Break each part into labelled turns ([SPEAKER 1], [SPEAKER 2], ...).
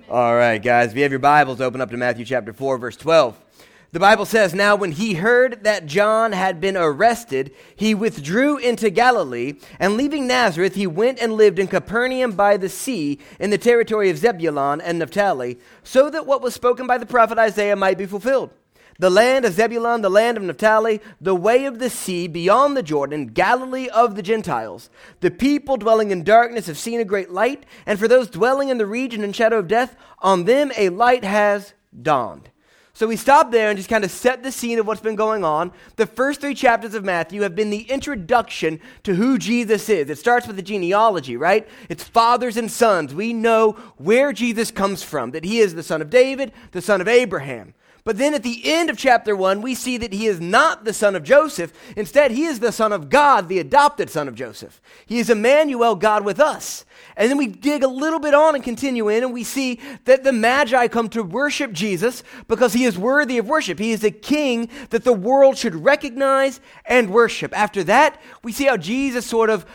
[SPEAKER 1] All right, guys, if you have your Bibles, open up to Matthew chapter 4, verse 12. The Bible says, "Now when he heard that John had been arrested, he withdrew into Galilee, and leaving Nazareth, he went and lived in Capernaum by the sea, in the territory of Zebulun and Naphtali, so that what was spoken by the prophet Isaiah might be fulfilled. The land of Zebulun, the land of Naphtali, the way of the sea beyond the Jordan, Galilee of the Gentiles. The people dwelling in darkness have seen a great light, and for those dwelling in the region and shadow of death, on them a light has dawned." So we stop there and just kind of set the scene of what's been going on. The first 3 chapters of Matthew have been the introduction to who Jesus is. It starts with the genealogy, right? It's fathers and sons. We know where Jesus comes from, that he is the son of David, the son of Abraham. But then at the end of chapter 1, we see that he is not the son of Joseph. Instead, he is the son of God, the adopted son of Joseph. He is Emmanuel, God with us. And then we dig a little bit on and continue in, and we see that the Magi come to worship Jesus because he is worthy of worship. He is a king that the world should recognize and worship. After that, we see how Jesus sort of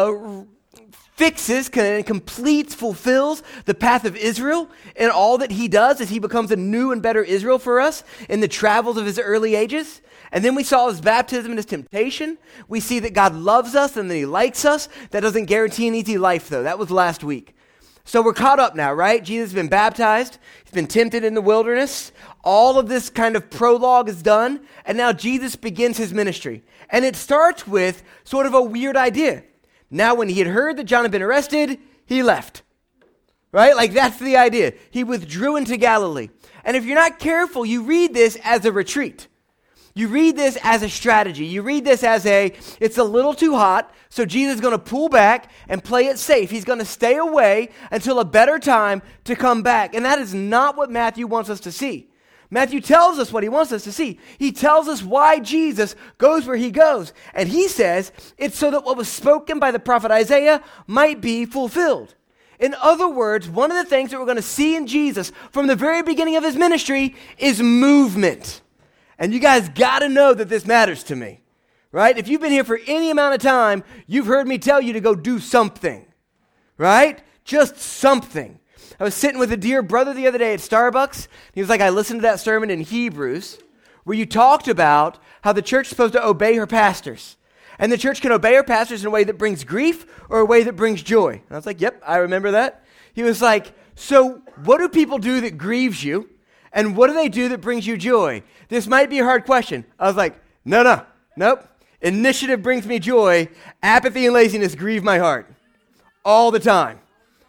[SPEAKER 1] fixes, completes, fulfills the path of Israel and all that he does as he becomes a new and better Israel for us in the travels of his early ages. And then we saw his baptism and his temptation. We see that God loves us and that he likes us. That doesn't guarantee an easy life, though. That was last week. So we're caught up now, right? Jesus has been baptized. He's been tempted in the wilderness. All of this kind of prologue is done. And now Jesus begins his ministry. And it starts with sort of a weird idea. Now, when he had heard that John had been arrested, he left, right? Like, that's the idea. He withdrew into Galilee. And if you're not careful, you read this as a retreat. You read this as a strategy. You read this as it's a little too hot, so Jesus is going to pull back and play it safe. He's going to stay away until a better time to come back. And that is not what Matthew wants us to see. Matthew tells us what he wants us to see. He tells us why Jesus goes where he goes. And he says it's so that what was spoken by the prophet Isaiah might be fulfilled. In other words, one of the things that we're going to see in Jesus from the very beginning of his ministry is movement. And you guys got to know that this matters to me, right? If you've been here for any amount of time, you've heard me tell you to go do something, right? Just something. I was sitting with a dear brother the other day at Starbucks. He was like, I listened to that sermon in Hebrews where you talked about how the church is supposed to obey her pastors. And the church can obey her pastors in a way that brings grief or a way that brings joy. And I was like, yep, I remember that. He was like, so what do people do that grieves you? And what do they do that brings you joy? This might be a hard question. I was like, nope. Initiative brings me joy. Apathy and laziness grieve my heart all the time.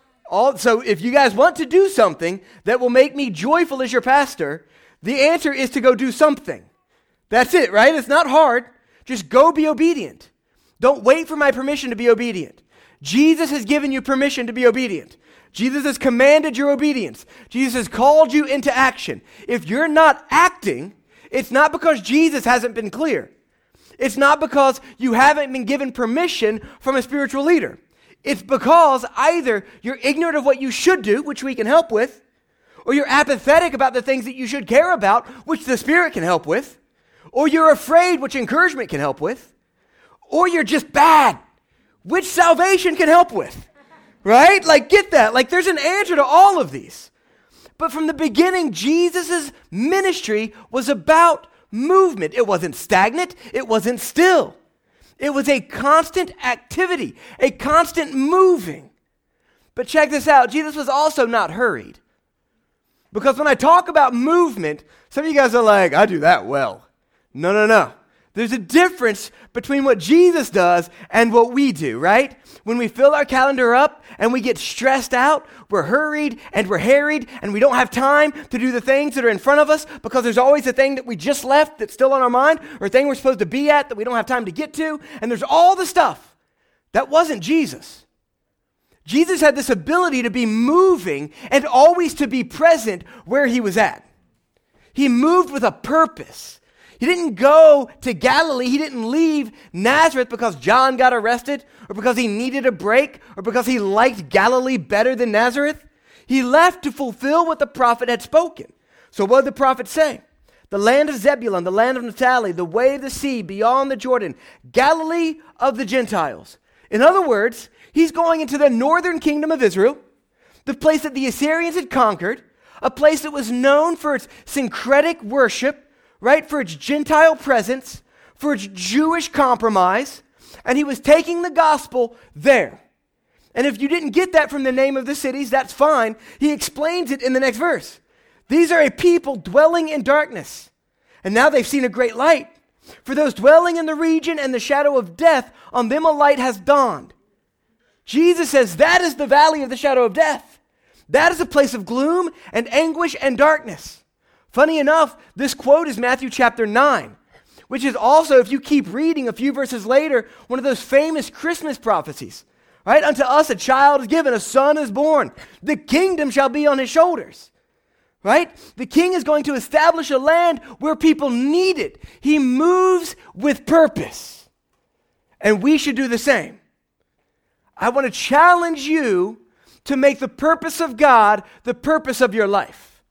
[SPEAKER 1] So if you guys want to do something that will make me joyful as your pastor, the answer is to go do something. That's it, right? It's not hard. Just go be obedient. Don't wait for my permission to be obedient. Jesus has given you permission to be obedient. Jesus has commanded your obedience. Jesus has called you into action. If you're not acting, it's not because Jesus hasn't been clear. It's not because you haven't been given permission from a spiritual leader. It's because either you're ignorant of what you should do, which we can help with, or you're apathetic about the things that you should care about, which the Spirit can help with, or you're afraid, which encouragement can help with, or you're just bad, which salvation can help with, right? Like, get that. Like, there's an answer to all of these. But from the beginning, Jesus' ministry was about movement. It wasn't stagnant. It wasn't still. It was a constant activity, a constant moving. But check this out. Jesus was also not hurried. Because when I talk about movement, some of you guys are like, I do that well. No. There's a difference between what Jesus does and what we do, right? When we fill our calendar up and we get stressed out, we're hurried and we're harried and we don't have time to do the things that are in front of us because there's always a thing that we just left that's still on our mind or a thing we're supposed to be at that we don't have time to get to. And there's all the stuff. That wasn't Jesus. Jesus had this ability to be moving and always to be present where he was at. He moved with a purpose. He didn't go to Galilee. He didn't leave Nazareth because John got arrested or because he needed a break or because he liked Galilee better than Nazareth. He left to fulfill what the prophet had spoken. So what did the prophet say? The land of Zebulun, the land of Naphtali, the way of the sea beyond the Jordan, Galilee of the Gentiles. In other words, he's going into the northern kingdom of Israel, the place that the Assyrians had conquered, a place that was known for its syncretic worship, right, for its Gentile presence, for its Jewish compromise, and he was taking the gospel there. And if you didn't get that from the name of the cities, that's fine. He explains it in the next verse. These are a people dwelling in darkness, and now they've seen a great light. For those dwelling in the region and the shadow of death, on them a light has dawned. Jesus says that is the valley of the shadow of death. That is a place of gloom and anguish and darkness. Funny enough, this quote is Matthew chapter 9, which is also, if you keep reading a few verses later, one of those famous Christmas prophecies. Right? Unto us a child is given, a son is born. The kingdom shall be on his shoulders. Right? The king is going to establish a land where people need it. He moves with purpose. And we should do the same. I want to challenge you to make the purpose of God the purpose of your life.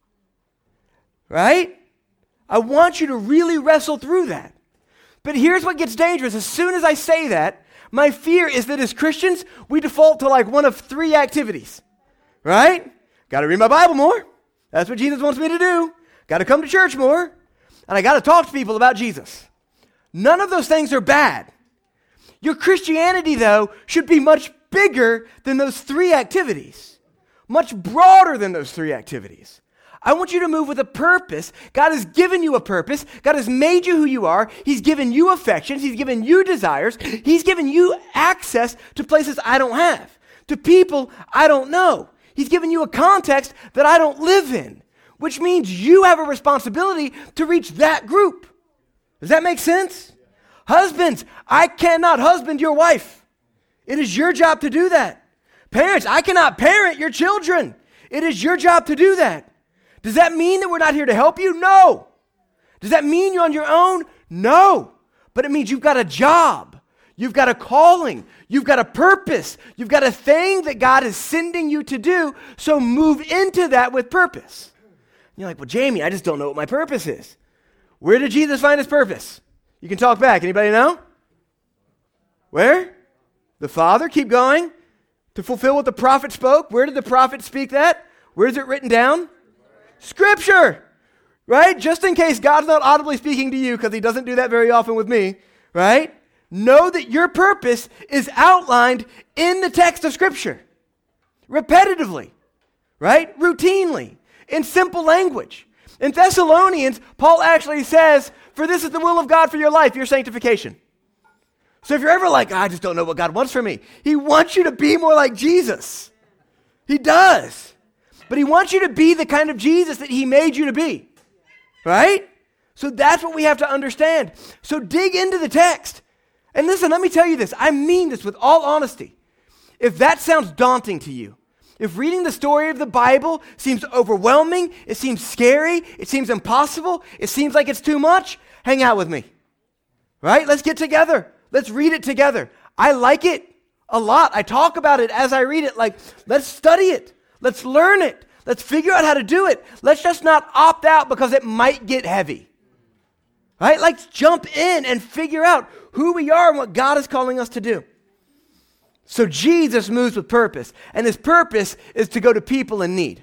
[SPEAKER 1] Right? I want you to really wrestle through that. But here's what gets dangerous. As soon as I say that, my fear is that as Christians, we default to like one of three activities. Right? Got to read my Bible more. That's what Jesus wants me to do. Got to come to church more. And I got to talk to people about Jesus. None of those things are bad. Your Christianity, though, should be much bigger than those three activities. Much broader than those three activities. I want you to move with a purpose. God has given you a purpose. God has made you who you are. He's given you affections. He's given you desires. He's given you access to places I don't have, to people I don't know. He's given you a context that I don't live in, which means you have a responsibility to reach that group. Does that make sense? Husbands, I cannot husband your wife. It is your job to do that. Parents, I cannot parent your children. It is your job to do that. Does that mean that we're not here to help you? No. Does that mean you're on your own? No. But it means you've got a job. You've got a calling. You've got a purpose. You've got a thing that God is sending you to do. So move into that with purpose. And you're like, well, Jamie, I just don't know what my purpose is. Where did Jesus find his purpose? You can talk back. Anybody know? Where? The Father. Keep going. To fulfill what the prophet spoke. Where did the prophet speak that? Where is it written down? Scripture, right? Just in case God's not audibly speaking to you, because he doesn't do that very often with me, right? Know that your purpose is outlined in the text of Scripture. Repetitively, right? Routinely, in simple language. In Thessalonians, Paul actually says, for this is the will of God for your life, your sanctification. So if you're ever like, I just don't know what God wants from me, he wants you to be more like Jesus. He does. But he wants you to be the kind of Jesus that he made you to be, right? So that's what we have to understand. So dig into the text. And listen, let me tell you this. I mean this with all honesty. If that sounds daunting to you, if reading the story of the Bible seems overwhelming, it seems scary, it seems impossible, it seems like it's too much, hang out with me, right? Let's get together. Let's read it together. I like it a lot. I talk about it as I read it. Like, let's study it. Let's learn it. Let's figure out how to do it. Let's just not opt out because it might get heavy. Right? Let's jump in and figure out who we are and what God is calling us to do. So Jesus moves with purpose, and his purpose is to go to people in need.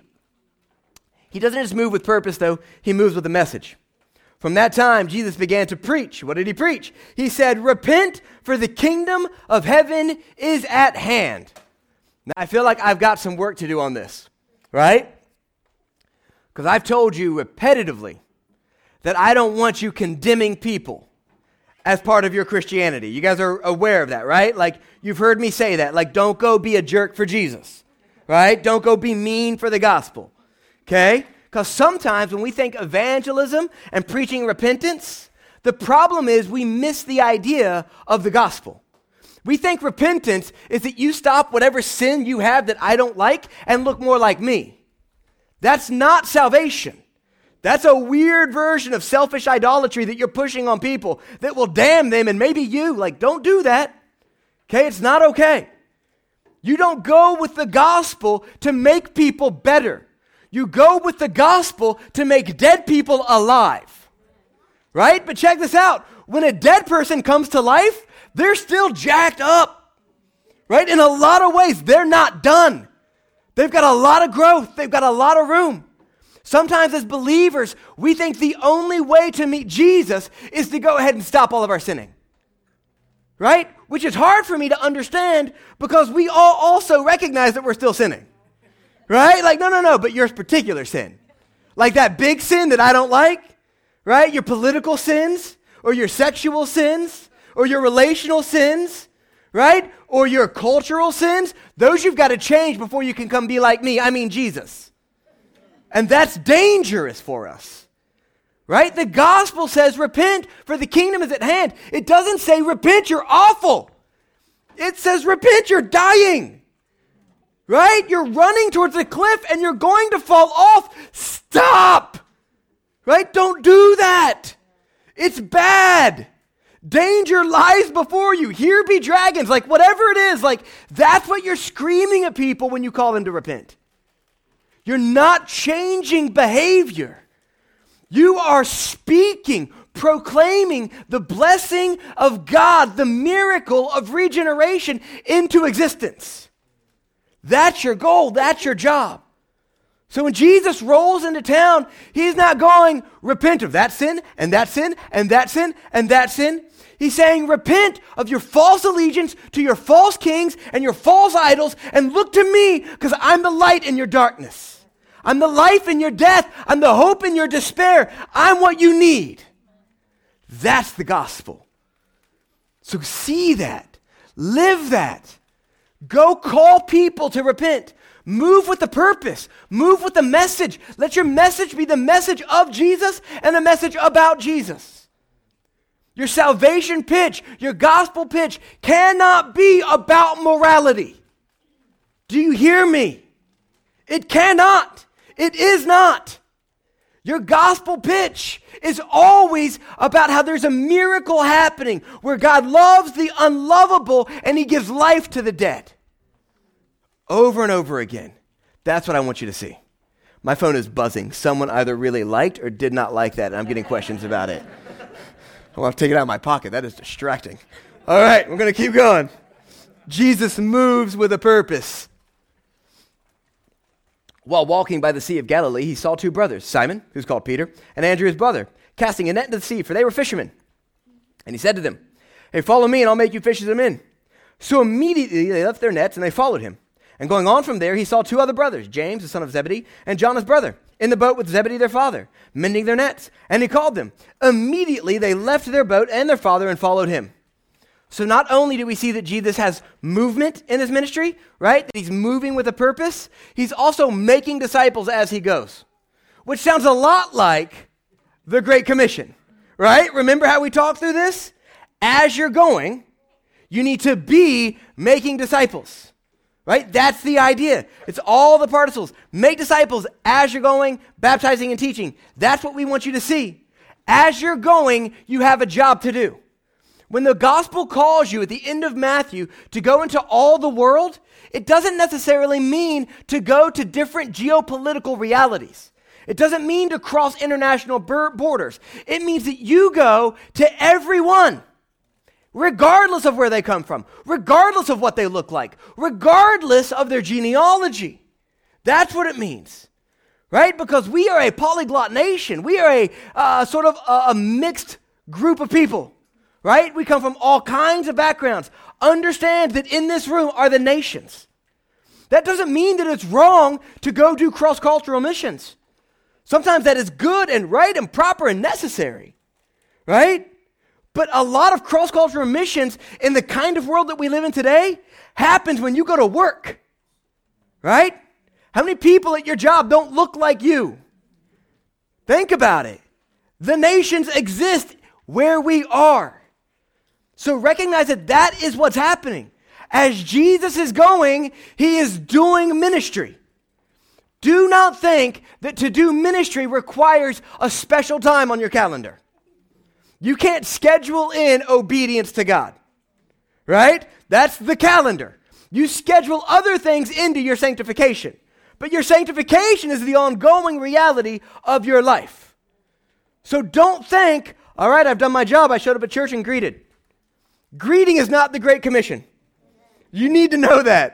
[SPEAKER 1] He doesn't just move with purpose, though. He moves with a message. From that time, Jesus began to preach. What did he preach? He said, repent, for the kingdom of heaven is at hand. Now, I feel like I've got some work to do on this, right? Because I've told you repetitively that I don't want you condemning people as part of your Christianity. You guys are aware of that, right? Like, you've heard me say that. Like, don't go be a jerk for Jesus, right? Don't go be mean for the gospel, okay? Because sometimes when we think evangelism and preaching repentance, the problem is we miss the idea of the gospel. We think repentance is that you stop whatever sin you have that I don't like and look more like me. That's not salvation. That's a weird version of selfish idolatry that you're pushing on people that will damn them and maybe you. Like, don't do that. Okay, it's not okay. You don't go with the gospel to make people better. You go with the gospel to make dead people alive. Right? But check this out. When a dead person comes to life, they're still jacked up, right? In a lot of ways, they're not done. They've got a lot of growth. They've got a lot of room. Sometimes as believers, we think the only way to meet Jesus is to go ahead and stop all of our sinning. Right? Which is hard for me to understand because we all also recognize that we're still sinning. Right? Like, no, but your particular sin. Like that big sin that I don't like, right? Your political sins, or your sexual sins, or your relational sins, right? Or your cultural sins. Those you've got to change before you can come be like me. I mean Jesus. And that's dangerous for us. Right? The gospel says repent for the kingdom is at hand. It doesn't say repent, you're awful. It says repent, you're dying. Right? You're running towards a cliff and you're going to fall off. Stop. Right? Don't do that. It's bad. Danger lies before you. Here be dragons. Like whatever it is, like that's what you're screaming at people when you call them to repent. You're not changing behavior. You are speaking, proclaiming the blessing of God, the miracle of regeneration into existence. That's your goal. That's your job. So when Jesus rolls into town, he's not going, repent of that sin, and that sin, and that sin, and that sin. He's saying, repent of your false allegiance to your false kings and your false idols, and look to me, because I'm the light in your darkness. I'm the life in your death. I'm the hope in your despair. I'm what you need. That's the gospel. So see that. Live that. Go call people to repent. Move with the purpose. Move with the message. Let your message be the message of Jesus and a message about Jesus. Your salvation pitch, your gospel pitch cannot be about morality. Do you hear me? It cannot. It is not. Your gospel pitch is always about how there's a miracle happening where God loves the unlovable and he gives life to the dead. Over and over again. That's what I want you to see. My phone is buzzing. Someone either really liked or did not like that, and I'm getting questions about it. I want to take it out of my pocket. That is distracting. All right, we're going to keep going. Jesus moves with a purpose. While walking by the Sea of Galilee, he saw two brothers, Simon, who's called Peter, and Andrew his brother, casting a net into the sea, for they were fishermen. And he said to them, "Hey, follow me, and I'll make you fishers of men." So immediately they left their nets, and they followed him. And going on from there, he saw two other brothers, James, the son of Zebedee, and John his brother, in the boat with Zebedee their father, mending their nets. And he called them. Immediately they left their boat and their father and followed him. So not only do we see that Jesus has movement in his ministry, right? That he's moving with a purpose, he's also making disciples as he goes, which sounds a lot like the Great Commission, right? Remember how we talked through this? As you're going, you need to be making disciples, right? That's the idea. It's all the particles. Make disciples as you're going, baptizing and teaching. That's what we want you to see. As you're going, you have a job to do. When the gospel calls you at the end of Matthew to go into all the world, it doesn't necessarily mean to go to different geopolitical realities. It doesn't mean to cross international borders. It means that you go to everyone, regardless of where they come from, regardless of what they look like, regardless of their genealogy. That's what it means, right? Because we are a polyglot nation. We are a mixed group of people. Right? We come from all kinds of backgrounds. Understand that in this room are the nations. That doesn't mean that it's wrong to go do cross-cultural missions. Sometimes that is good and right and proper and necessary. Right? But a lot of cross-cultural missions in the kind of world that we live in today happens when you go to work. Right? How many people at your job don't look like you? Think about it. The nations exist where we are. So recognize that that is what's happening. As Jesus is going, he is doing ministry. Do not think that to do ministry requires a special time on your calendar. You can't schedule in obedience to God, right? That's the calendar. You schedule other things into your sanctification, but your sanctification is the ongoing reality of your life. So don't think, all right, I've done my job. I showed up at church and greeted. Greeting is not the Great Commission. You need to know that.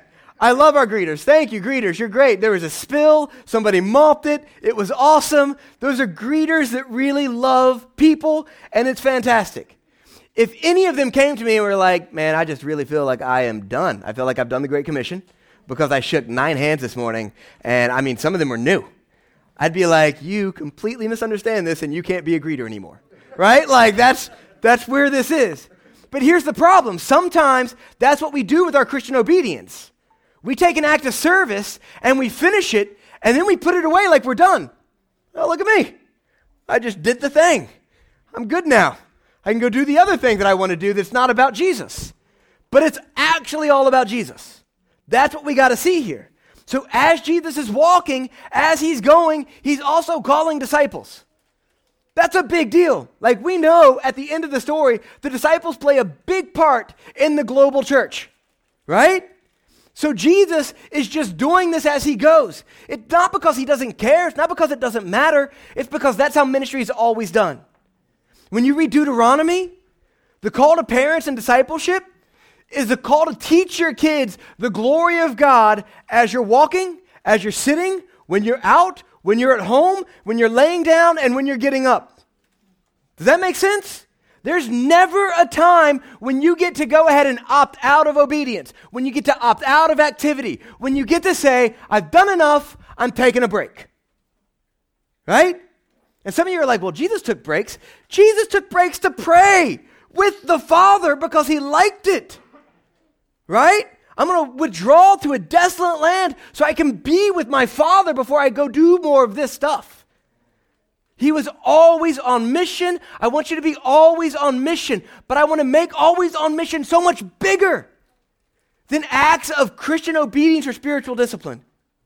[SPEAKER 1] I love our greeters. Thank you, greeters. You're great. There was a spill. Somebody mopped it. It was awesome. Those are greeters that really love people, and it's fantastic. If any of them came to me and were like, man, I just really feel like I am done. I feel like I've done the Great Commission because I shook 9 hands this morning, and I mean, some of them were new. I'd be like, you completely misunderstand this, and you can't be a greeter anymore, right? Like, that's where this is. But here's the problem. Sometimes that's what we do with our Christian obedience. We take an act of service, and we finish it, and then we put it away like we're done. Oh, look at me. I just did the thing. I'm good now. I can go do the other thing that I want to do that's not about Jesus. But it's actually all about Jesus. That's what we got to see here. So as Jesus is walking, as he's going, he's also calling disciples. That's a big deal. Like, we know at the end of the story, the disciples play a big part in the global church, right? So Jesus is just doing this as he goes. It's not because he doesn't care. It's not because it doesn't matter. It's because that's how ministry is always done. When you read Deuteronomy, the call to parents and discipleship is the call to teach your kids the glory of God as you're walking, as you're sitting, when you're out, when you're at home, when you're laying down, and when you're getting up. Does that make sense? There's never a time when you get to go ahead and opt out of obedience, when you get to opt out of activity, when you get to say, I've done enough, I'm taking a break. Right? And some of you are like, well, Jesus took breaks. Jesus took breaks to pray with the Father because he liked it. Right? I'm going to withdraw to a desolate land so I can be with my Father before I go do more of this stuff. He was always on mission. I want you to be always on mission, but I want to make always on mission so much bigger than acts of Christian obedience or spiritual discipline.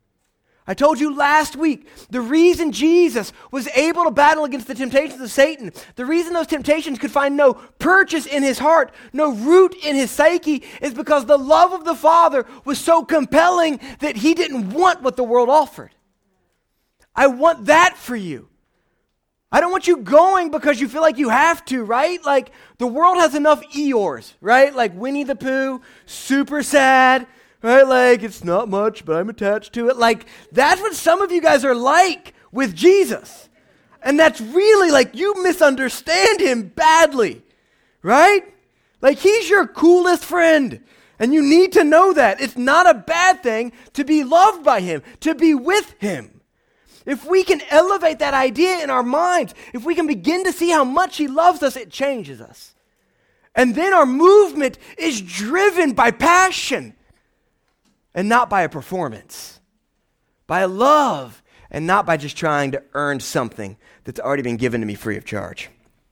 [SPEAKER 1] I told you last week, the reason Jesus was able to battle against the temptations of Satan, the reason those temptations could find no purchase in his heart, no root in his psyche, is because the love of the Father was so compelling that he didn't want what the world offered. I want that for you. I don't want you going because you feel like you have to, right? Like, the world has enough Eeyores, right? Like Winnie the Pooh, super sad, right? Like, it's not much, but I'm attached to it. Like, that's what some of you guys are like with Jesus. And that's really, like, you misunderstand him badly, right? Like, he's your coolest friend. And you need to know that. It's not a bad thing to be loved by him, to be with him. If we can elevate that idea in our minds, if we can begin to see how much he loves us, it changes us. And then our movement is driven by passion and not by a performance, by a love and not by just trying to earn something that's already been given to me free of charge.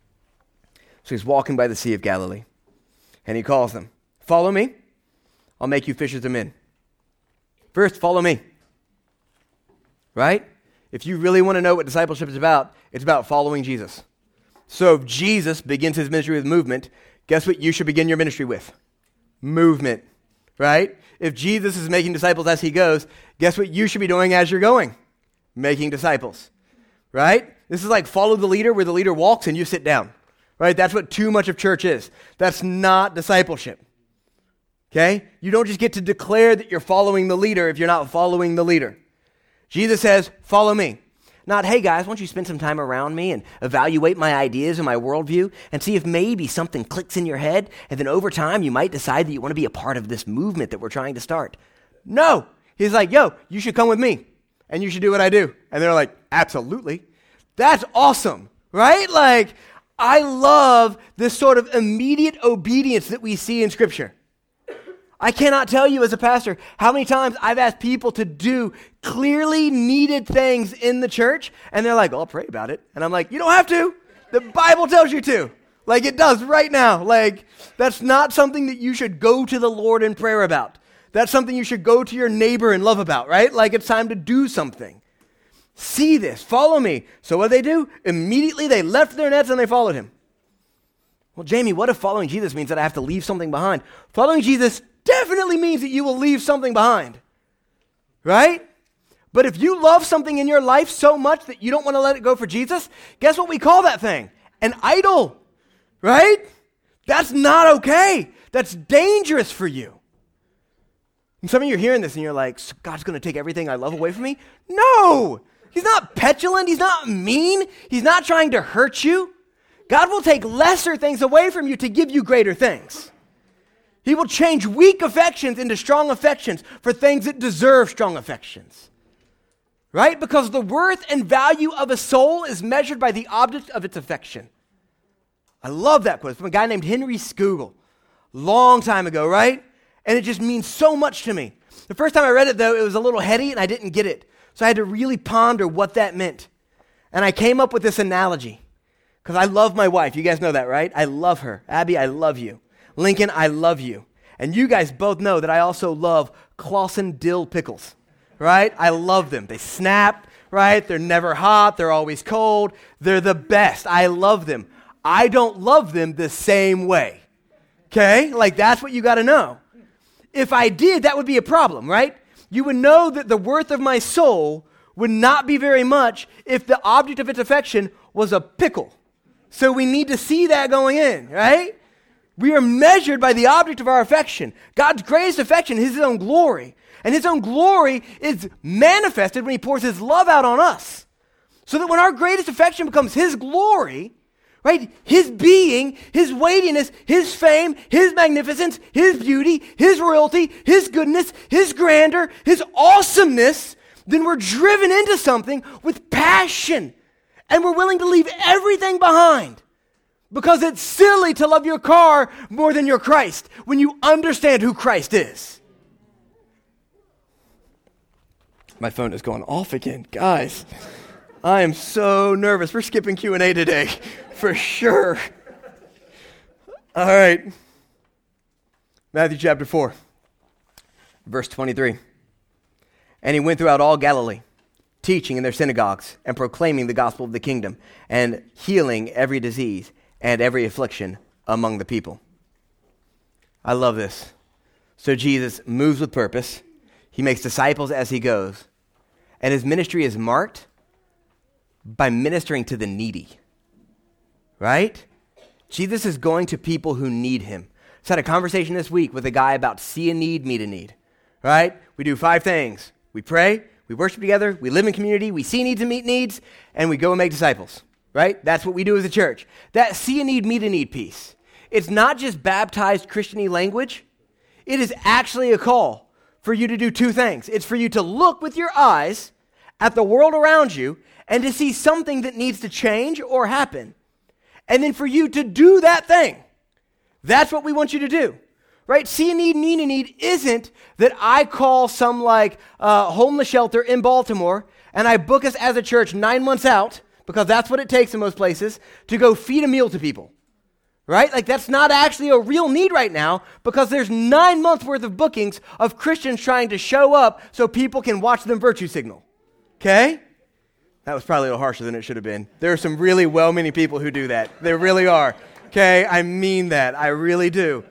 [SPEAKER 1] So he's walking by the Sea of Galilee and he calls them, follow me, I'll make you fishers of men. First, follow me, right? If you really want to know what discipleship is about, it's about following Jesus. So if Jesus begins his ministry with movement, guess what you should begin your ministry with? Movement, right? If Jesus is making disciples as he goes, guess what you should be doing as you're going? Making disciples, right? This is like follow the leader where the leader walks and you sit down, right? That's what too much of church is. That's not discipleship, okay? You don't just get to declare that you're following the leader if you're not following the leader. Jesus says, follow me. Not, hey guys, why don't you spend some time around me and evaluate my ideas and my worldview and see if maybe something clicks in your head and then over time you might decide that you want to be a part of this movement that we're trying to start. No. He's like, yo, you should come with me and you should do what I do. And they're like, absolutely. That's awesome, right? Like, I love this sort of immediate obedience that we see in Scripture. I cannot tell you as a pastor how many times I've asked people to do clearly needed things in the church, and they're like, I'll pray about it. And I'm like, you don't have to. The Bible tells you to. Like, it does right now. Like, that's not something that you should go to the Lord in prayer about. That's something you should go to your neighbor and love about, right? Like, it's time to do something. See this. Follow me. So what did they do? Immediately they left their nets and they followed him. Well, Jamie, what if following Jesus means that I have to leave something behind? Following Jesus definitely means that you will leave something behind, right? But if you love something in your life so much that you don't want to let it go for Jesus, guess what we call that thing? An idol, right? That's not okay. That's dangerous for you. And some of you are hearing this and you're like, so God's going to take everything I love away from me? No! He's not petulant. He's not mean. He's not trying to hurt you. God will take lesser things away from you to give you greater things. He will change weak affections into strong affections for things that deserve strong affections. Right? Because the worth and value of a soul is measured by the object of its affection. I love that quote from a guy named Henry Scougal. Long time ago, right? And it just means so much to me. The first time I read it, though, it was a little heady and I didn't get it. So I had to really ponder what that meant. And I came up with this analogy. Because I love my wife. You guys know that, right? I love her. Abby, I love you. Lincoln, I love you. And you guys both know that I also love Clausen dill pickles, right? I love them. They snap, right? They're never hot. They're always cold. They're the best. I love them. I don't love them the same way, okay? Like, that's what you got to know. If I did, that would be a problem, right? You would know that the worth of my soul would not be very much if the object of its affection was a pickle. So we need to see that going in, right? We are measured by the object of our affection. God's greatest affection is His own glory. And His own glory is manifested when He pours His love out on us. So that when our greatest affection becomes His glory, right? His being, His weightiness, His fame, His magnificence, His beauty, His royalty, His goodness, His grandeur, His awesomeness, then we're driven into something with passion. And we're willing to leave everything behind. Because it's silly to love your car more than your Christ when you understand who Christ is. My phone is going off again. Guys, I am so nervous. We're skipping Q&A today, for sure. All right. Matthew chapter 4, verse 23. And He went throughout all Galilee, teaching in their synagogues and proclaiming the gospel of the kingdom and healing every disease and every affliction among the people. I love this. So Jesus moves with purpose. He makes disciples as He goes. And His ministry is marked by ministering to the needy. Right? Jesus is going to people who need Him. I just had a conversation this week with a guy about see a need, meet a need. Right? We do 5 things. We pray, we worship together, we live in community, we see needs and meet needs, and we go and make disciples. Right? That's what we do as a church. That see a need, meet a need piece. It's not just baptized Christian-y language. It is actually a call for you to do 2 things. It's for you to look with your eyes at the world around you and to see something that needs to change or happen. And then for you to do that thing. That's what we want you to do. Right? See a need, meet a need isn't that I call some homeless shelter in Baltimore and I book us as a church 9 months out, because that's what it takes in most places, to go feed a meal to people, right? Like, that's not actually a real need right now, because there's 9 months worth of bookings of Christians trying to show up so people can watch them virtue signal, okay? That was probably a little harsher than it should have been. There are some really well-meaning people who do that. There really are, okay? I mean that. I really do.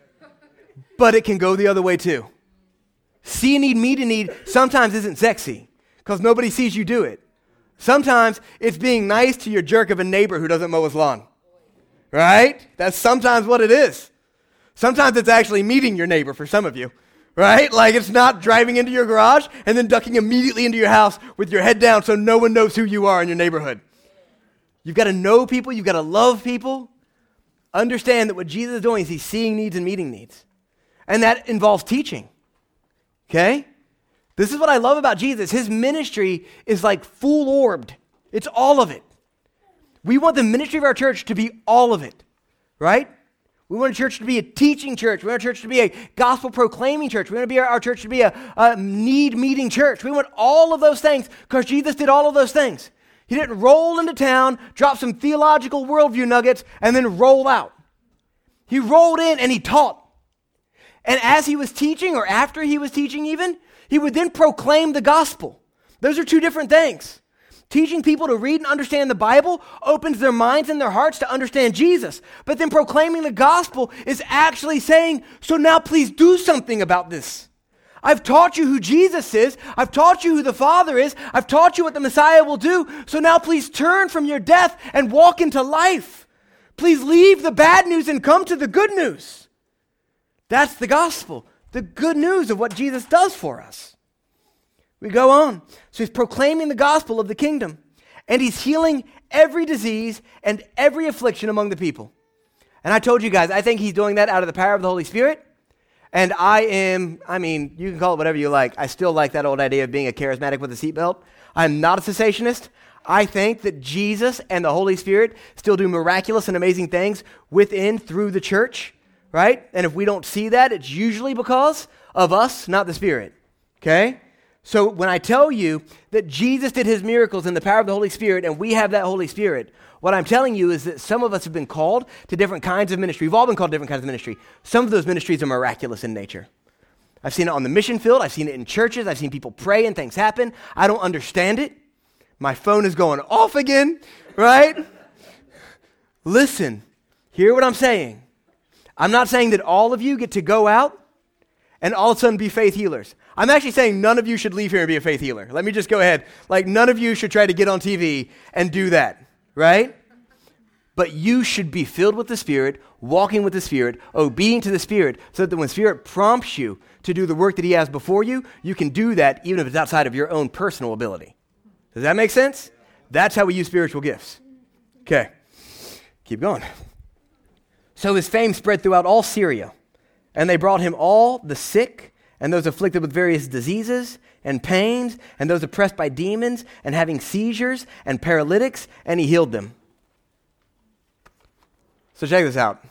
[SPEAKER 1] But it can go the other way too. See a need, meet a need sometimes isn't sexy, because nobody sees you do it. Sometimes it's being nice to your jerk of a neighbor who doesn't mow his lawn, right? That's sometimes what it is. Sometimes it's actually meeting your neighbor for some of you, right? Like, it's not driving into your garage and then ducking immediately into your house with your head down so no one knows who you are in your neighborhood. You've got to know people. You've got to love people. Understand that what Jesus is doing is He's seeing needs and meeting needs. And that involves teaching, okay? This is what I love about Jesus. His ministry is like full-orbed. It's all of it. We want the ministry of our church to be all of it, right? We want a church to be a teaching church. We want our church to be a gospel-proclaiming church. We want our church to be a need-meeting church. We want all of those things because Jesus did all of those things. He didn't roll into town, drop some theological worldview nuggets, and then roll out. He rolled in and He taught. And as He was teaching, or after He was teaching even, He would then proclaim the gospel. Those are 2 different things. Teaching people to read and understand the Bible opens their minds and their hearts to understand Jesus. But then proclaiming the gospel is actually saying, so now please do something about this. I've taught you who Jesus is. I've taught you who the Father is. I've taught you what the Messiah will do. So now please turn from your death and walk into life. Please leave the bad news and come to the good news. That's the gospel. the good news of what Jesus does for us. We go on. So he's proclaiming the gospel of the kingdom, and he's healing every disease and every affliction among the people. And I told you guys, I think he's doing that out of the power of the Holy Spirit. And you can call it whatever you like. I still like that old idea of being a charismatic with a seatbelt. I'm not a cessationist. I think that Jesus and the Holy Spirit still do miraculous and amazing things through the church, right? And if we don't see that, it's usually because of us, not the Spirit, okay? So when I tell you that Jesus did his miracles in the power of the Holy Spirit and we have that Holy Spirit, what I'm telling you is that some of us have been called to different kinds of ministry. We've all been called to different kinds of ministry. Some of those ministries are miraculous in nature. I've seen it on the mission field. I've seen it in churches. I've seen people pray and things happen. I don't understand it. My phone is going off again, right? Listen, hear what I'm saying. I'm not saying that all of you get to go out and all of a sudden be faith healers. I'm actually saying none of you should leave here and be a faith healer. Let me just go ahead. None of you should try to get on TV and do that, right? But you should be filled with the Spirit, walking with the Spirit, obedient to the Spirit, so that when the Spirit prompts you to do the work that he has before you, you can do that even if it's outside of your own personal ability. Does that make sense? That's how we use spiritual gifts. Okay, keep going. So his fame spread throughout all Syria, and they brought him all the sick and those afflicted with various diseases and pains, and those oppressed by demons and having seizures and paralytics, and he healed them. So check this out.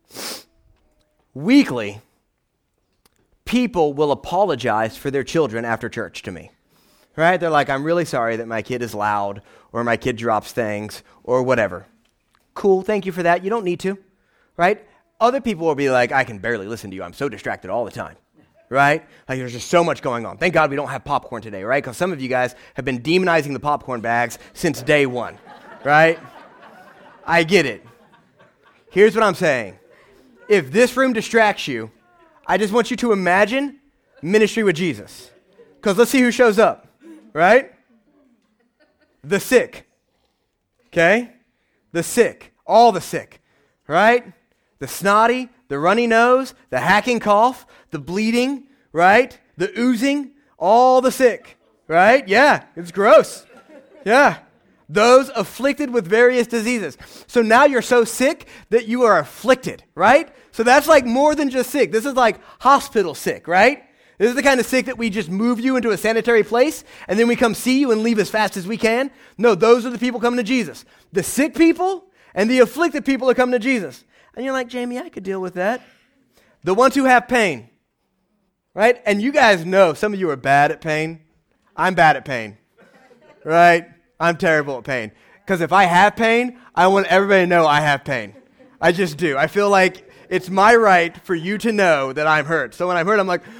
[SPEAKER 1] Weekly, people will apologize for their children after church to me. Right? They're like, I'm really sorry that my kid is loud, or my kid drops things, or whatever. Cool, thank you for that. You don't need to, right? Other people will be like, I can barely listen to you. I'm so distracted all the time, right? There's just so much going on. Thank God we don't have popcorn today, right? Because some of you guys have been demonizing the popcorn bags since day one, right? I get it. Here's what I'm saying. If this room distracts you, I just want you to imagine ministry with Jesus. Because let's see who shows up. Right? The sick. Okay? The sick. All the sick. Right? The snotty, the runny nose, the hacking cough, the bleeding, right? The oozing, all the sick. Right? Yeah, it's gross. Yeah. Those afflicted with various diseases. So now you're so sick that you are afflicted, right? So that's more than just sick. This is hospital sick, right? This is the kind of sick that we just move you into a sanitary place and then we come see you and leave as fast as we can. No, those are the people coming to Jesus. The sick people and the afflicted people are coming to Jesus. And you're like, Jamie, I could deal with that. The ones who have pain, right? And you guys know some of you are bad at pain. I'm bad at pain, right? I'm terrible at pain. Because if I have pain, I want everybody to know I have pain. I just do. I feel like it's my right for you to know that I'm hurt. So when I'm hurt, I'm like,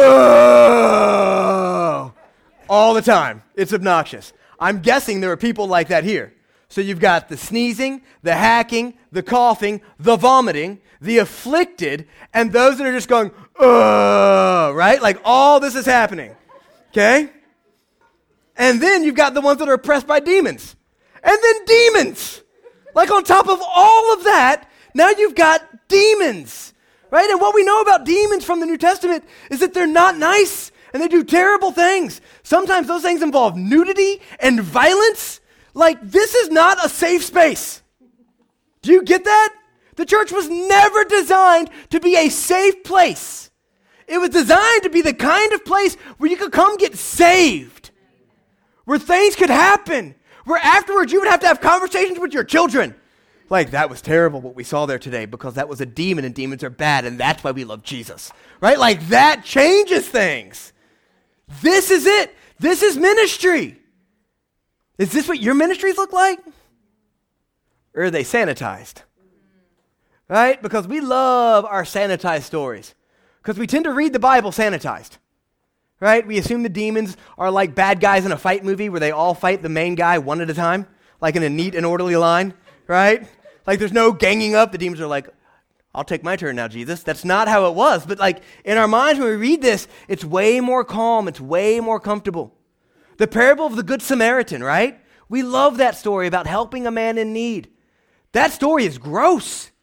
[SPEAKER 1] oh, all the time. It's obnoxious. I'm guessing there are people like that here. So you've got the sneezing, the hacking, the coughing, the vomiting, the afflicted, and those that are just going, right? All this is happening, okay? And then you've got the ones that are oppressed by demons. And then demons. On top of all of that, now you've got demons. Right? And what we know about demons from the New Testament is that they're not nice and they do terrible things. Sometimes those things involve nudity and violence. This is not a safe space. Do you get that? The church was never designed to be a safe place. It was designed to be the kind of place where you could come get saved, where things could happen, where afterwards you would have to have conversations with your children. That was terrible what we saw there today because that was a demon and demons are bad and that's why we love Jesus. Right? That changes things. This is it. This is ministry. Is this what your ministries look like? Or are they sanitized? Right? Because we love our sanitized stories. Because we tend to read the Bible sanitized. Right? We assume the demons are like bad guys in a fight movie where they all fight the main guy one at a time, in a neat and orderly line. Right? There's no ganging up. The demons are like, I'll take my turn now, Jesus. That's not how it was. But in our minds when we read this, it's way more calm. It's way more comfortable. The parable of the Good Samaritan, right? We love that story about helping a man in need. That story is gross,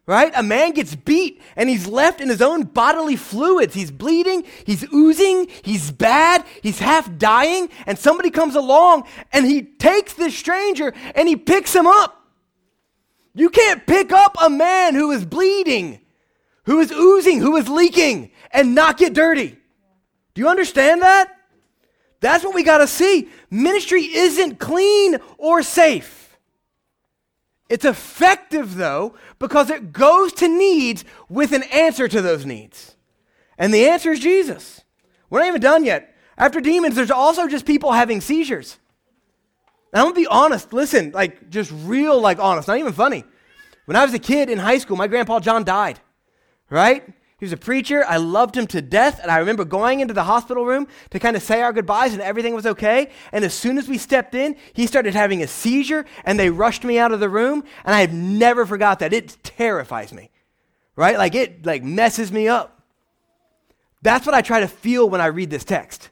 [SPEAKER 1] right? A man gets beat and he's left in his own bodily fluids. He's bleeding, he's oozing, he's bad, he's half dying, and somebody comes along and he takes this stranger and he picks him up. You can't pick up a man who is bleeding, who is oozing, who is leaking, and not get dirty. Do you understand that? That's what we got to see. Ministry isn't clean or safe. It's effective, though, because it goes to needs with an answer to those needs. And the answer is Jesus. We're not even done yet. After demons, there's also just people having seizures. Now, I'm going to be honest. Listen, like just real, like honest, not even funny. When I was a kid in high school, my grandpa John died, right? He was a preacher. I loved him to death. And I remember going into the hospital room to kind of say our goodbyes and everything was okay. And as soon as we stepped in, he started having a seizure and they rushed me out of the room. And I have never forgot that. It terrifies me, right? Like it like messes me up. That's what I try to feel when I read this text.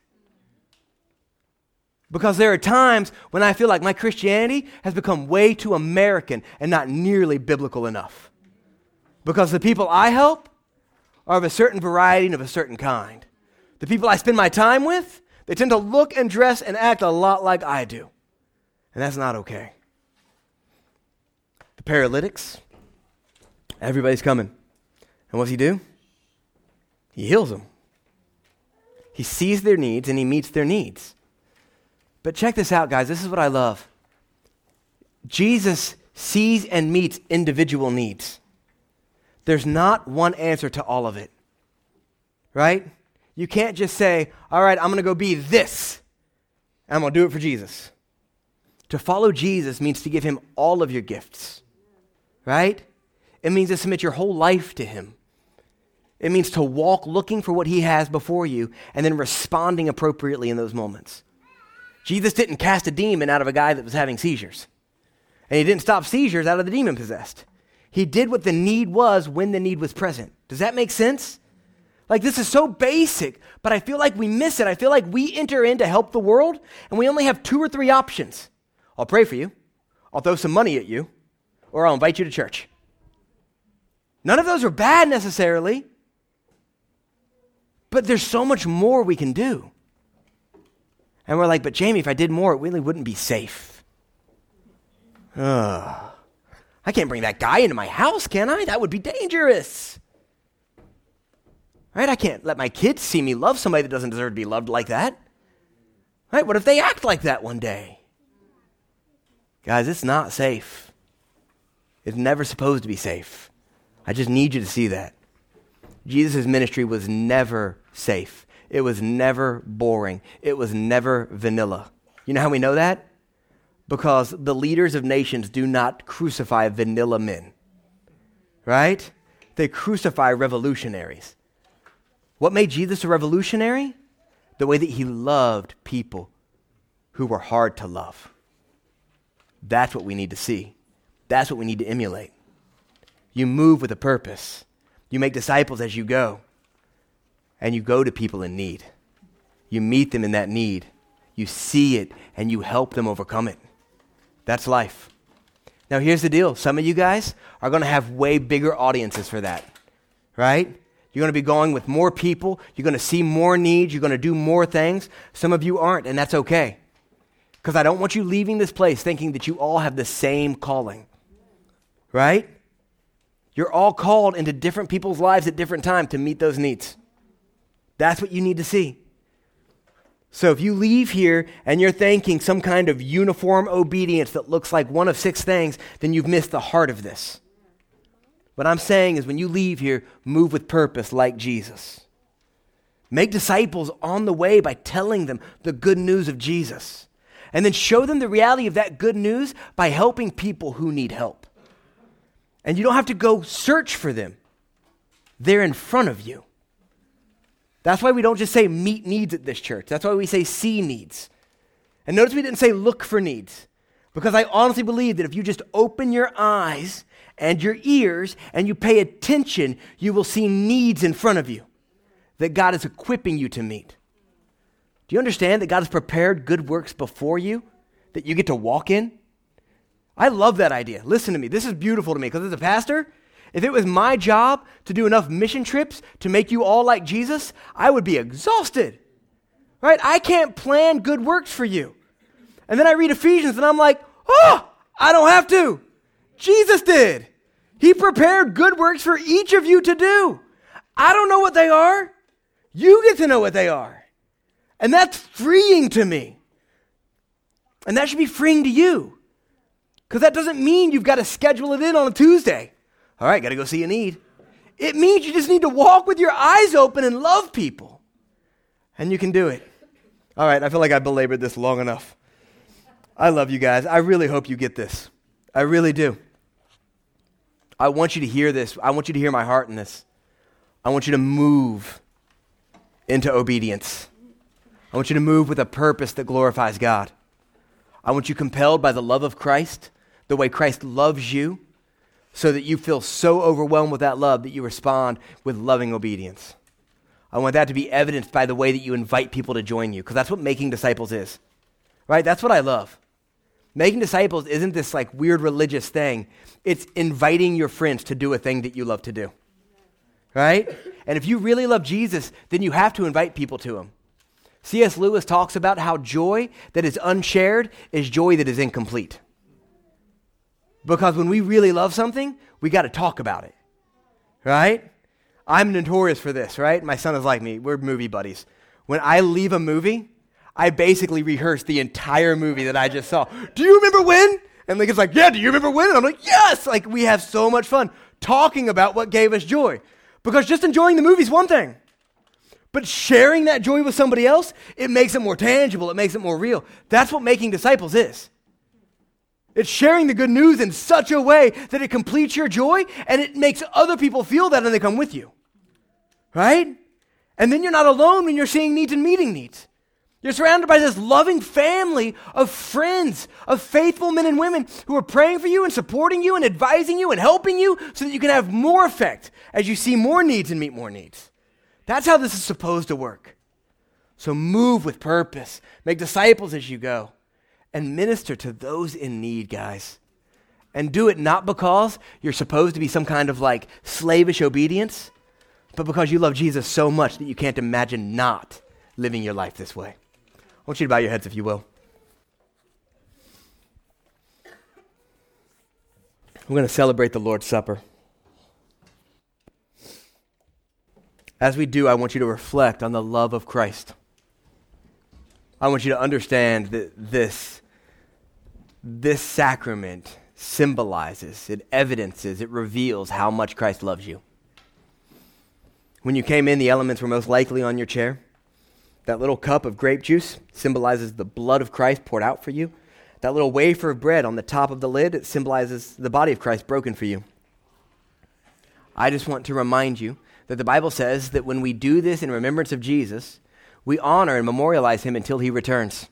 [SPEAKER 1] Because there are times when I feel like my Christianity has become way too American and not nearly biblical enough. Because the people I help are of a certain variety and of a certain kind. The people I spend my time with, they tend to look and dress and act a lot like I do. And that's not okay. The paralytics, everybody's coming. And what's he do? He heals them. He sees their needs and he meets their needs. But check this out, guys. This is what I love. Jesus sees and meets individual needs. There's not one answer to all of it, right? You can't just say, all right, I'm going to go be this, and I'm going to do it for Jesus. To follow Jesus means to give him all of your gifts, right? It means to submit your whole life to him. It means to walk looking for what he has before you and then responding appropriately in those moments. Jesus didn't cast a demon out of a guy that was having seizures, and he didn't stop seizures out of the demon-possessed. He did what the need was when the need was present. Does that make sense? Like this is so basic, but I feel like we miss it. I feel like we enter in to help the world and we only have 2 or 3 options. I'll pray for you, I'll throw some money at you, or I'll invite you to church. None of those are bad necessarily, but there's so much more we can do. And we're like, but Jamie, if I did more, it really wouldn't be safe. I can't bring that guy into my house, can I? That would be dangerous. Right? I can't let my kids see me love somebody that doesn't deserve to be loved like that. Right? What if they act like that one day? Guys, it's not safe. It's never supposed to be safe. I just need you to see that. Jesus' ministry was never safe. It was never boring. It was never vanilla. You know how we know that? Because the leaders of nations do not crucify vanilla men, right? They crucify revolutionaries. What made Jesus a revolutionary? The way that he loved people who were hard to love. That's what we need to see. That's what we need to emulate. You move with a purpose. You make disciples as you go. And you go to people in need. You meet them in that need. You see it and you help them overcome it. That's life. Now, here's the deal. Some of you guys are going to have way bigger audiences for that, right? You're going to be going with more people. You're going to see more needs. You're going to do more things. Some of you aren't, and that's okay. Because I don't want you leaving this place thinking that you all have the same calling, right? You're all called into different people's lives at different times to meet those needs. That's what you need to see. So if you leave here and you're thinking some kind of uniform obedience that looks like one of 6 things, then you've missed the heart of this. What I'm saying is when you leave here, move with purpose like Jesus. Make disciples on the way by telling them the good news of Jesus. And then show them the reality of that good news by helping people who need help. And you don't have to go search for them. They're in front of you. That's why we don't just say meet needs at this church. That's why we say see needs. And notice we didn't say look for needs. Because I honestly believe that if you just open your eyes and your ears and you pay attention, you will see needs in front of you that God is equipping you to meet. Do you understand that God has prepared good works before you that you get to walk in? I love that idea. Listen to me. This is beautiful to me because as a pastor, If it was my job to do enough mission trips to make you all like Jesus, I would be exhausted. Right? I can't plan good works for you. And then I read Ephesians and I'm like, oh, I don't have to. Jesus did. He prepared good works for each of you to do. I don't know what they are. You get to know what they are. And that's freeing to me. And that should be freeing to you. Because that doesn't mean you've got to schedule it in on a Tuesday. All right, got to go see a need. It means you just need to walk with your eyes open and love people. And you can do it. All right, I feel like I belabored this long enough. I love you guys. I really hope you get this. I really do. I want you to hear this. I want you to hear my heart in this. I want you to move into obedience. I want you to move with a purpose that glorifies God. I want you compelled by the love of Christ, the way Christ loves you, so that you feel so overwhelmed with that love that you respond with loving obedience. I want that to be evidenced by the way that you invite people to join you, because that's what making disciples is, right? That's what I love. Making disciples isn't this like weird religious thing. It's inviting your friends to do a thing that you love to do, right? And if you really love Jesus, then you have to invite people to him. C.S. Lewis talks about how joy that is unshared is joy that is incomplete. Because when we really love something, we got to talk about it, right? I'm notorious for this, right? My son is like me. We're movie buddies. When I leave a movie, I basically rehearse the entire movie that I just saw. Do you remember when? And Lincoln's like, yeah, do you remember when? And I'm like, yes! Like, we have so much fun talking about what gave us joy. Because just enjoying the movie is one thing. But sharing that joy with somebody else, it makes it more tangible. It makes it more real. That's what making disciples is. It's sharing the good news in such a way that it completes your joy and it makes other people feel that and they come with you. Right? And then you're not alone when you're seeing needs and meeting needs. You're surrounded by this loving family of friends, of faithful men and women who are praying for you and supporting you and advising you and helping you so that you can have more effect as you see more needs and meet more needs. That's how this is supposed to work. So move with purpose. Make disciples as you go. And minister to those in need, guys. And do it not because you're supposed to be some kind of like slavish obedience, but because you love Jesus so much that you can't imagine not living your life this way. I want you to bow your heads if you will. We're going to celebrate the Lord's Supper. As we do, I want you to reflect on the love of Christ. I want you to understand that this sacrament symbolizes, it evidences, it reveals how much Christ loves you. When you came in, the elements were most likely on your chair. That little cup of grape juice symbolizes the blood of Christ poured out for you. That little wafer of bread on the top of the lid, it symbolizes the body of Christ broken for you. I just want to remind you that the Bible says that when we do this in remembrance of Jesus, we honor and memorialize him until he returns.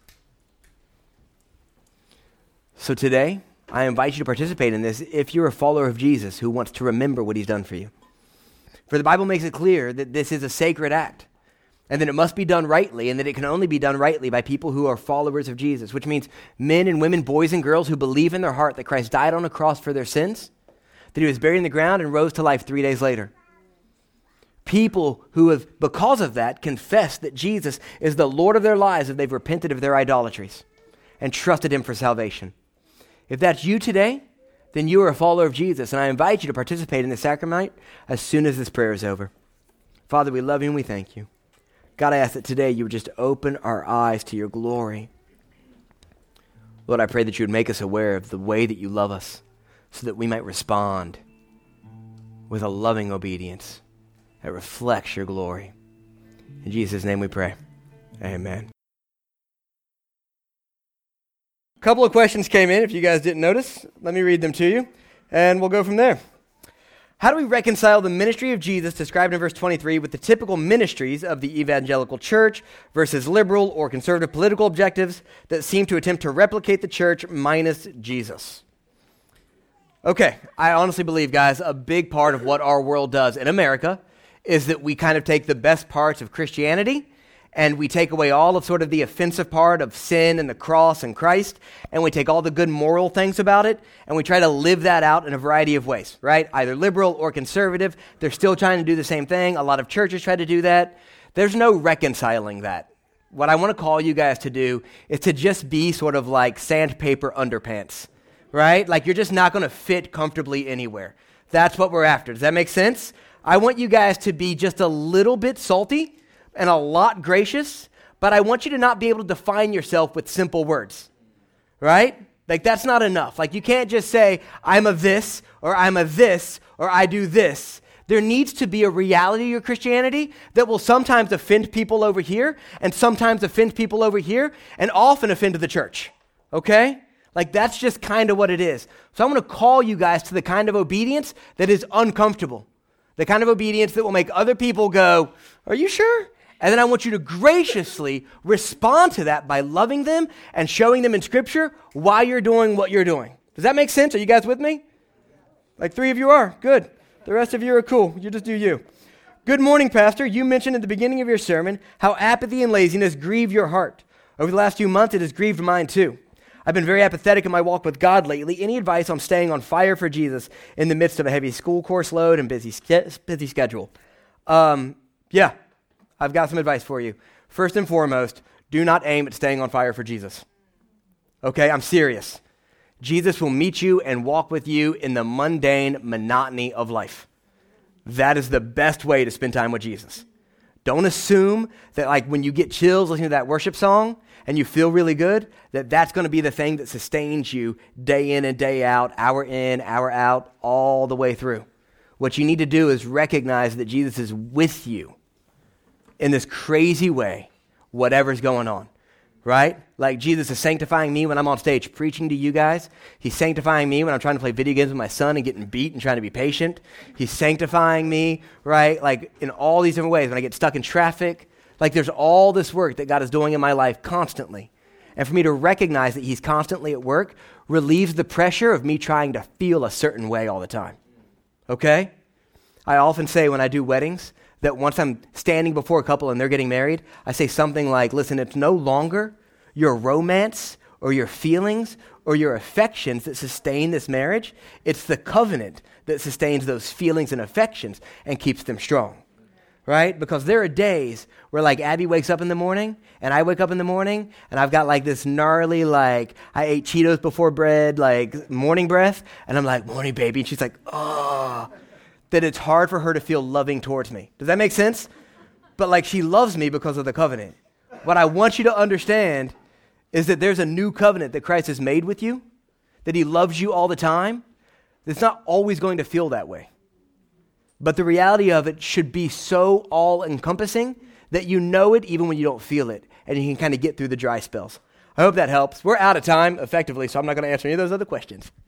[SPEAKER 1] So today, I invite you to participate in this if you're a follower of Jesus who wants to remember what he's done for you. For the Bible makes it clear that this is a sacred act, and that it must be done rightly, and that it can only be done rightly by people who are followers of Jesus, which means men and women, boys and girls who believe in their heart that Christ died on a cross for their sins, that he was buried in the ground and rose to life 3 days later. People who have, because of that, confessed that Jesus is the Lord of their lives if they've repented of their idolatries and trusted him for salvation. If that's you today, then you are a follower of Jesus, and I invite you to participate in the sacrament as soon as this prayer is over. Father, we love you and we thank you. God, I ask that today you would just open our eyes to your glory. Lord, I pray that you would make us aware of the way that you love us so that we might respond with a loving obedience that reflects your glory. In Jesus' name we pray. Amen. A couple of questions came in, if you guys didn't notice. Let me read them to you, and we'll go from there. How do we reconcile the ministry of Jesus described in verse 23 with the typical ministries of the evangelical church versus liberal or conservative political objectives that seem to attempt to replicate the church minus Jesus? Okay, I honestly believe, guys, a big part of what our world does in America is that we kind of take the best parts of Christianity and we take away all of sort of the offensive part of sin and the cross and Christ, and we take all the good moral things about it, and we try to live that out in a variety of ways, right? Either liberal or conservative. They're still trying to do the same thing. A lot of churches try to do that. There's no reconciling that. What I want to call you guys to do is to just be sort of like sandpaper underpants, right? Like you're just not going to fit comfortably anywhere. That's what we're after. Does that make sense? I want you guys to be just a little bit salty and a lot gracious, but I want you to not be able to define yourself with simple words, right? Like that's not enough. Like you can't just say, I'm a this, or I'm a this, or I do this. There needs to be a reality of your Christianity that will sometimes offend people over here and sometimes offend people over here and often offend the church, okay? Like that's just kind of what it is. So I'm going to call you guys to the kind of obedience that is uncomfortable, the kind of obedience that will make other people go, are you sure? And then I want you to graciously respond to that by loving them and showing them in Scripture why you're doing what you're doing. Does that make sense? Are you guys with me? Like 3 of you are. Good. The rest of you are cool. You just do you. Good morning, Pastor. You mentioned at the beginning of your sermon how apathy and laziness grieve your heart. Over the last few months, it has grieved mine too. I've been very apathetic in my walk with God lately. Any advice on staying on fire for Jesus in the midst of a heavy school course load and busy schedule? Yeah, I've got some advice for you. First and foremost, do not aim at staying on fire for Jesus. Okay, I'm serious. Jesus will meet you and walk with you in the mundane monotony of life. That is the best way to spend time with Jesus. Don't assume that like when you get chills listening to that worship song and you feel really good, that that's going to be the thing that sustains you day in and day out, hour in, hour out, all the way through. What you need to do is recognize that Jesus is with you in this crazy way, whatever's going on. Right? Like Jesus is sanctifying me when I'm on stage preaching to you guys. He's sanctifying me when I'm trying to play video games with my son and getting beat and trying to be patient. He's sanctifying me, right? Like in all these different ways. When I get stuck in traffic, like there's all this work that God is doing in my life constantly. And for me to recognize that he's constantly at work relieves the pressure of me trying to feel a certain way all the time. Okay? I often say when I do weddings, that once I'm standing before a couple and they're getting married, I say something like, listen, it's no longer your romance or your feelings or your affections that sustain this marriage. It's the covenant that sustains those feelings and affections and keeps them strong, right? Because there are days where like Abby wakes up in the morning and I wake up in the morning and I've got like this gnarly, like I ate Cheetos before bread, like morning breath. And I'm like, morning, baby. And she's like, oh, that it's hard for her to feel loving towards me. Does that make sense? But like she loves me because of the covenant. What I want you to understand is that there's a new covenant that Christ has made with you, that he loves you all the time. It's not always going to feel that way. But the reality of it should be so all-encompassing that you know it even when you don't feel it, and you can kind of get through the dry spells. I hope that helps. We're out of time, effectively, so I'm not going to answer any of those other questions.